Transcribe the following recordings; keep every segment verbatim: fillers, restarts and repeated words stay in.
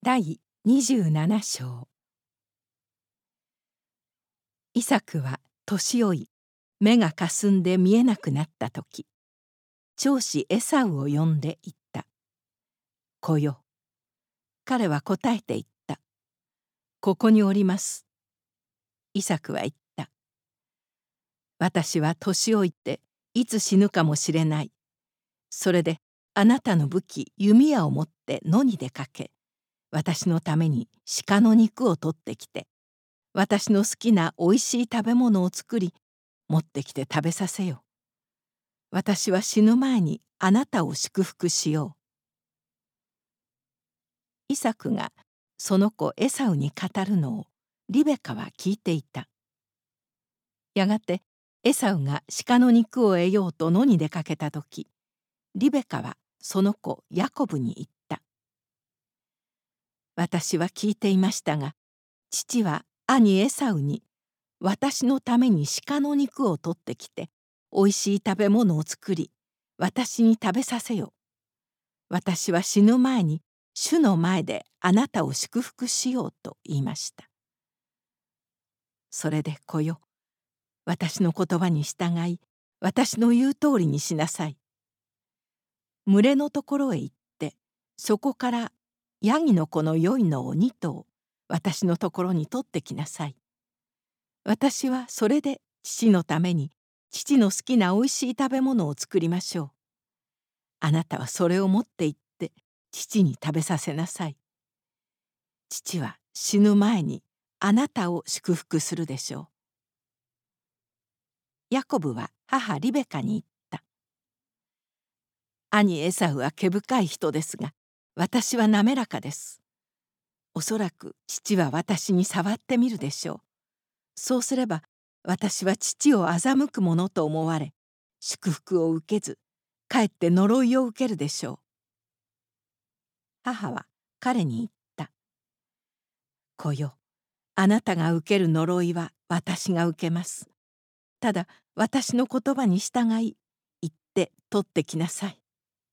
第にじゅうなな章。イサクは年老い、目がかすんで見えなくなった時、長子エサウを呼んで言った。子よ。彼は答えて言った。ここにおります。イサクは言った。私は年老いていつ死ぬかもしれない。それであなたの武器弓矢を持って野に出かけ、私のために鹿の肉を取ってきて、私の好きなおいしい食べ物を作り、持ってきて食べさせよ。私は死ぬ前にあなたを祝福しよう。イサクがその子エサウに語るのをリベカは聞いていた。やがてエサウが鹿の肉を得ようと野に出かけた時、リベカはその子ヤコブに言った。私は聞いていましたが、父は兄エサウに私のために鹿の肉を取ってきておいしい食べ物を作り、私に食べさせよ。私は死ぬ前に主の前であなたを祝福しようと言いました。それで子よ、私の言葉に従い、私の言う通りにしなさい。群れのところへ行って、そこからヤギの子の良いのを二頭、私のところに取ってきなさい。私はそれで父のために父の好きなおいしい食べ物を作りましょう。あなたはそれを持って行って父に食べさせなさい。父は死ぬ前にあなたを祝福するでしょう。ヤコブは母リベカに言った。兄エサウは毛深い人ですが、私は滑らかです。おそらく父は私に触ってみるでしょう。そうすれば私は父を欺くものと思われ、祝福を受けず、かえって呪いを受けるでしょう。母は彼に言った。子よ、あなたが受ける呪いは私が受けます。ただ私の言葉に従い、行って取ってきなさい。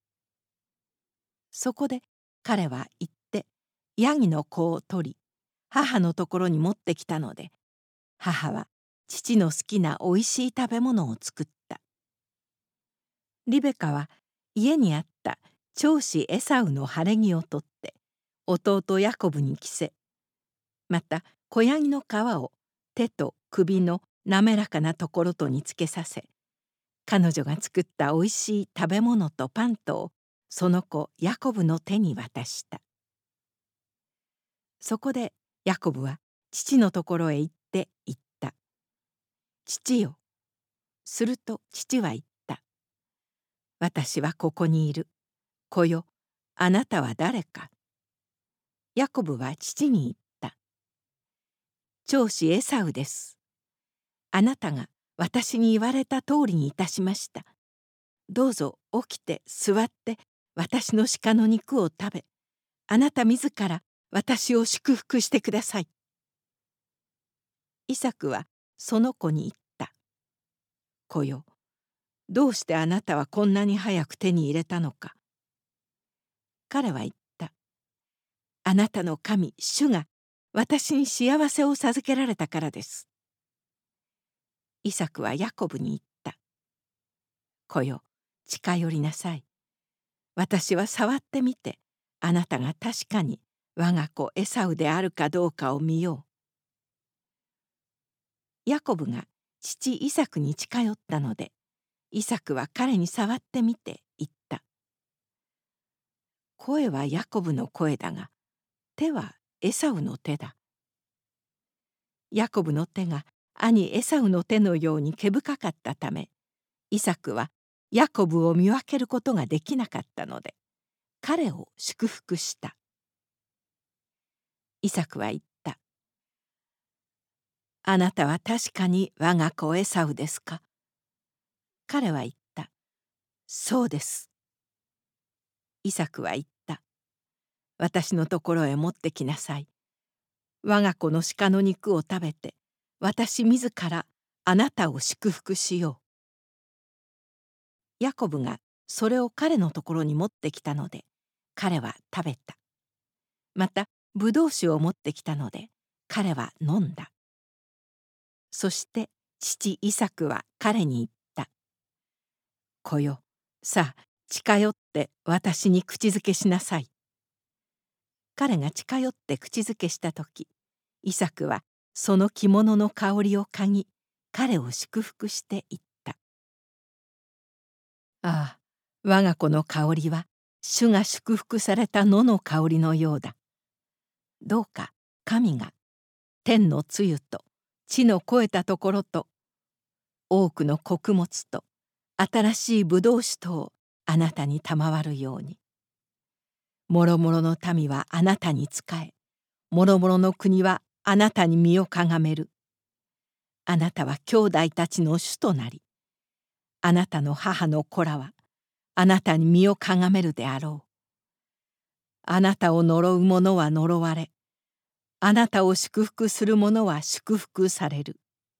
そこで彼は行ってヤギの子を取り、母のところに持ってきたので、母は父の好きなおいしい食べ物を作った。リベカは家にあった長子エサウの晴れ着を取って弟ヤコブに着せ、また子ヤギの皮を手と首の滑らかなところとにつけさせ、彼女が作ったおいしい食べ物とパンとをその子ヤコブの手に渡した。そこでヤコブは父のところへ行って言った。父よ。すると父は言った。私はここにいる。子よ、あなたは誰か。ヤコブは父に言った。長子エサウです。あなたが私に言われた通りにいたしました。どうぞ起きて座って私の鹿の肉を食べ、あなた自ら私を祝福してください。イサクはその子に言った。子よ、どうしてあなたはこんなに早く手に入れたのか。彼は言った。あなたの神、主が私に幸せを授けられたからです。イサクはヤコブに言った。子よ、近寄りなさい。私は触ってみて、あなたが確かに我が子エサウであるかどうかを見よう。ヤコブが父イサクに近寄ったので、イサクは彼に触ってみて言った。声はヤコブの声だが、手はエサウの手だ。ヤコブの手が兄エサウの手のように毛深かったため、イサクはヤコブを見分けることができなかったので、彼を祝福した。イサクは言った。あなたは確かに我が子エサウですか。彼は言った。そうです。イサクは言った。私のところへ持ってきなさい。我が子の鹿の肉を食べて、私自らあなたを祝福しよう。ヤコブがそれを彼のところに持ってきたので、彼は食べた。またぶどう酒を持ってきたので彼は飲んだ。そして父イサクは彼に言った。子よ、さあ近寄って私に口づけしなさい。彼が近寄って口づけしたとき、イサクはその着物の香りを嗅ぎ、彼を祝福して言った。ああ、我が子の香りは主が祝福された野の香りのようだ。どうか神が天の露と地の肥えたところと多くの穀物と新しいぶどう酒とをあなたに賜るように。もろもろの民はあなたに仕え、もろもろの国はあなたに身をかがめる。あなたは兄弟たちの主となり、あなたの母の子らはあなたに身をかがめるであろう。あなたを呪う者は呪われ、あなたを祝福する者は祝福される。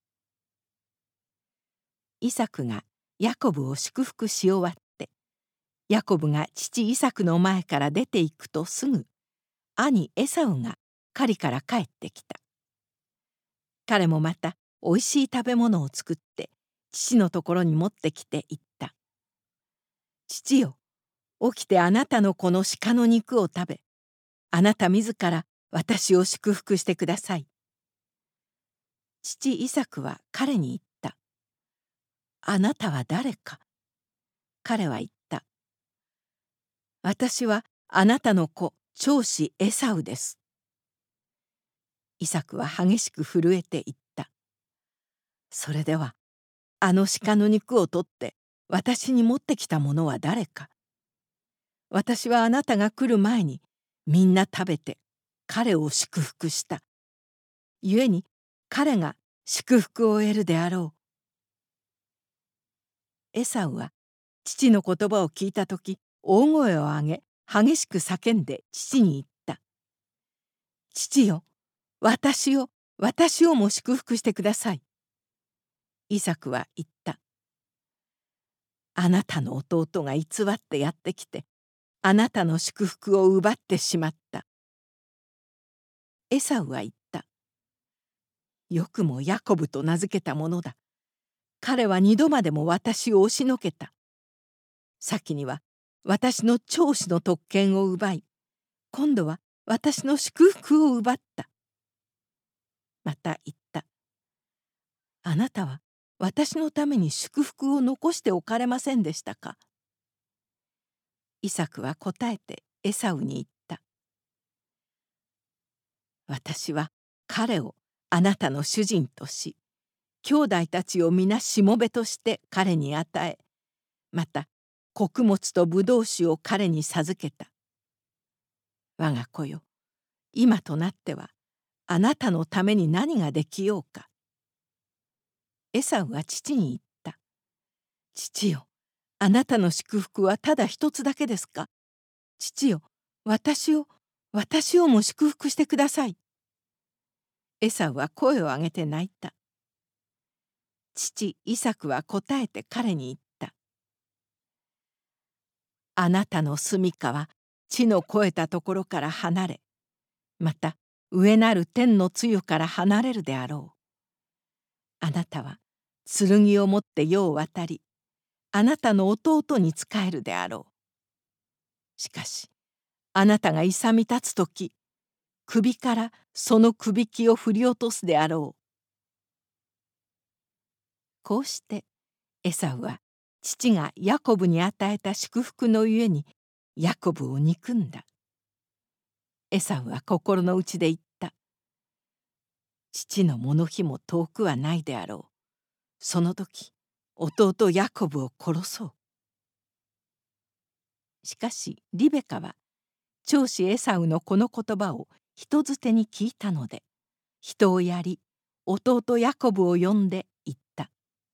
イサクがヤコブを祝福し終わって、ヤコブが父イサクの前から出て行くとすぐ、兄エサウが狩りから帰ってきた。彼もまたおいしい食べ物を作って父のところに持ってきて言った。父よ、起きてあなたの子の鹿の肉を食べ、あなた自ら私を祝福してください。父イサクは彼に言った。あなたは誰か。彼は言った。私はあなたの子長子エサウです。イサクは激しく震えて言った。それではあの鹿の肉を取って私に持ってきた者は誰か。私はあなたが来る前にみんな食べて彼を祝福した。故に彼が祝福を得るであろう。エサウは父の言葉を聞いたとき大声を上げ激しく叫んで父に言った。父よ、私を私をも祝福してください。イサクは言った。あなたの弟が偽ってやってきてあなたの祝福を奪ってしまった。エサウは言った。よくもヤコブと名付けたものだ。彼は二度までも私を押しのけた。先には私の長子の特権を奪い、今度は私の祝福を奪った。また言った。あなたは私のために祝福を残しておかれませんでしたか。イサクは答えてエサウに言った。私は彼をあなたの主人とし、兄弟たちを皆しもべとして彼に与え、また穀物とぶどう酒を彼に授けた。我が子よ、今となってはあなたのために何ができようか。エサウは父に言った。父よ、あなたの祝福はただ一つだけですか。父よ、私を私をも祝福してください。エサウは声を上げて泣いた。父イサクは答えて彼に言った。あなたの住処は地の肥えたところから離れ、また上なる天の露から離れるであろう。あなたは剣を持って世を渡り、あなたの弟に仕えるであろう。しかしあなたが勇み立つとき、首からその首輝を振り落とすであろう。こうしてエサウは父がヤコブに与えた祝福のゆえにヤコブを憎んだ。エサウは心の内で言った。父のもの日も遠くはないであろう。その時弟ヤコブを殺そう。しかしリベカは長子エサウのこの言葉を人づてに聞いたので、人をやり弟ヤコブを呼んで言った。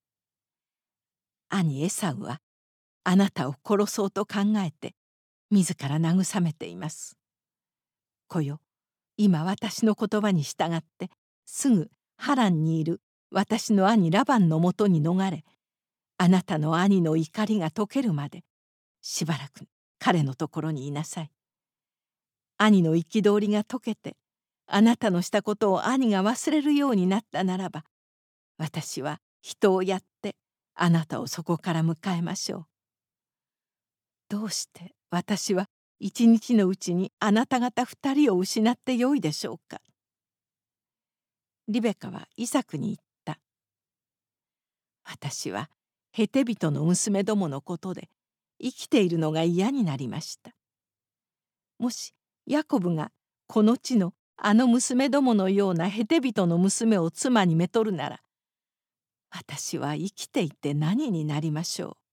兄エサウはあなたを殺そうと考えて自ら慰めています。子よ、今私の言葉に従ってすぐハランにいる私の兄ラバンのもとに逃れ、あなたの兄の怒りが解けるまでしばらく彼のところにいなさい。 兄の憤りが解けて、あなたのしたことを兄が忘れるようになったならば、私は人をやってあなたをそこから迎えましょう。どうして私は一日のうちにあなた方二人を失ってよいでしょうか。リベカはイサクに言った。私はヘテ人の娘どものことで生きているのが嫌になりました。もしヤコブがこの地のあの娘どものようなヘテ人の娘を妻にめとるなら、私は生きていて何になりましょう。